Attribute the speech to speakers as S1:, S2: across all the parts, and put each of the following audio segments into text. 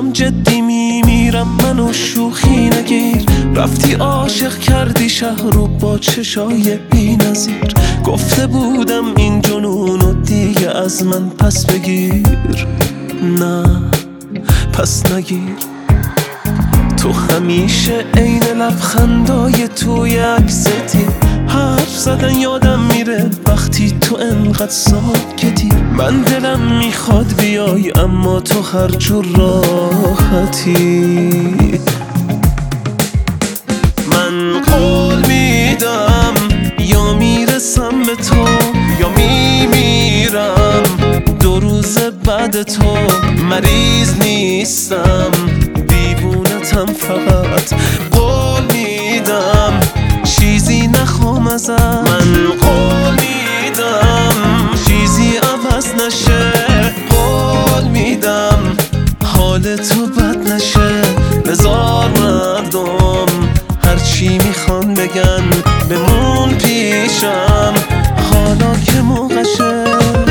S1: دارم جدی میمیرم، منو شوخی نگیر. رفتی عاشق کردی شهر رو با چشای بی نظیر. گفته بودم این جنونو دیگه از من پس بگیر، نه پس نگیر. تو همیشه عین لبخندای توی عکستی، حرف زدن یادم میره وقتی تو انقدر ساکتی. من دلم میخواد بیای اما تو هر جور راحتی. من قول میدم یا میرسم به تو یا میمیرم. 2 روز بعد تو مریض نیستم، دیوونتم فقط. قول میدم چیزی نخوام ازت. من قول میدم چیزی عوض نشه. قول میدم حال تو بد نشه. بذار مردم هرچی میخوان بگن، بمون پیشم حالا که موقعشه.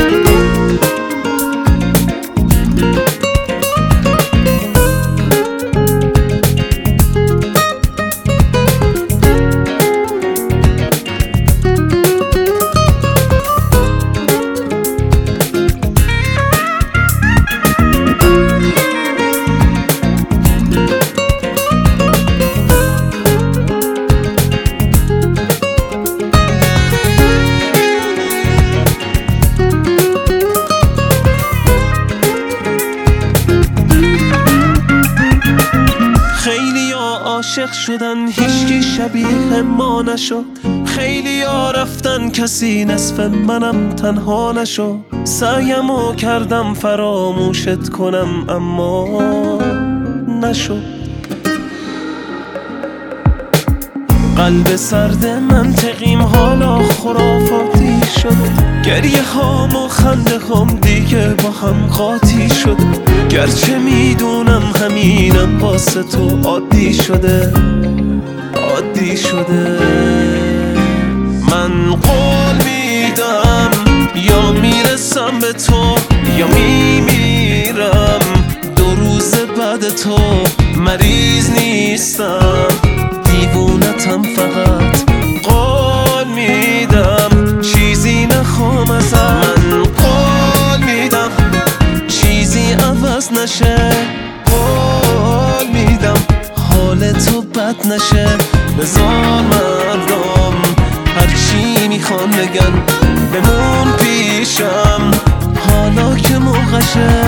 S1: عاشق شدن هیچکی شبیه ما نشد. خیلی ها رفتن کسی نصف منم تنها نشد. سعیمو کردم فراموشت کنم اما نشد. قلب سرد منطقیم حالا خرافاتی شد. گریه هام و خنده هام دیگه با هم قاطی شد. گرچه میدونم همینم واسه تو عادی شده، عادی شده. من قول میدم یا میرسم به تو یا میمیرم. 2 روز بعد تو مریض نیستم، دیوونتم فقط. قول میدم چیزی نخوام ازت. من قول میدم چیزی عوض نشه. قول میدم حال تو بد نشه. بذار مردم هرچی میخوان بگن، بمون پیشم حالا که موقعشه.